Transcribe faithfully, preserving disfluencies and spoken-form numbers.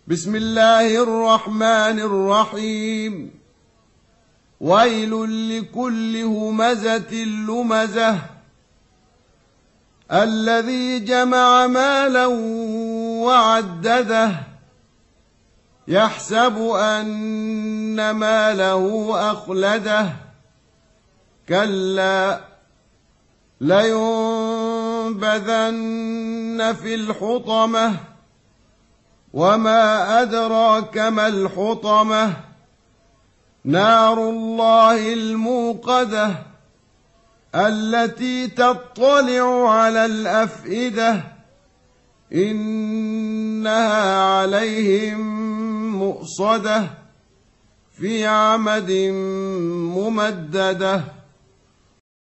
بسم الله الرحمن الرحيم. ويل لكل همزة لمزة الذي جمع مالا وعدده يحسب أن ماله أخلده كلا لينبذن في الحطمة وما أدراك ما الحطمة نار الله الموقدة التي تطلع على الأفئدة إنها عليهم مؤصدة في عمد ممددة.